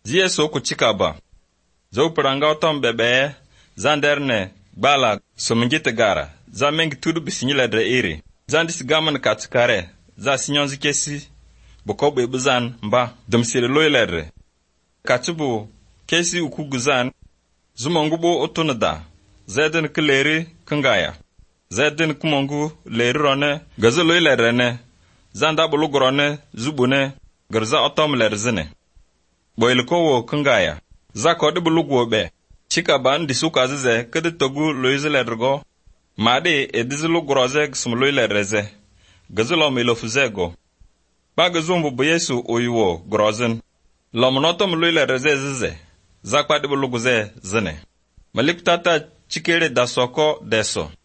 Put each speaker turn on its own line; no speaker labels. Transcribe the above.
Zie so ku chikaba. Zo pranga otom bebe zanderne gbala somngite gara. Za mengi tudu bisinyile dre iri. Zandis gaman katkare. Za sinyonzi kesi. Bokobo ebuzan mba domsile loyledre. Katubu kesi ukuguzan. Zumongubo otunada. Zeden kileri kungaya. Zeden kumongu leri rone. Gazo loyledrene. Zanda bulugurone zubune. Garza otom lerzine. Boyilkowo kungaya. Za kodi bulugwo be. Chika ban disuka azize kede togu loyziledrgo. Made edizilu grozeg sum loyledreze. Gazulo milofuzego. Ba gazumbu buyesu oyiwo grozin. Lomonotom loyledreze zize. Za kwadi buluguze zine. Maliptata chikere dasoko deso.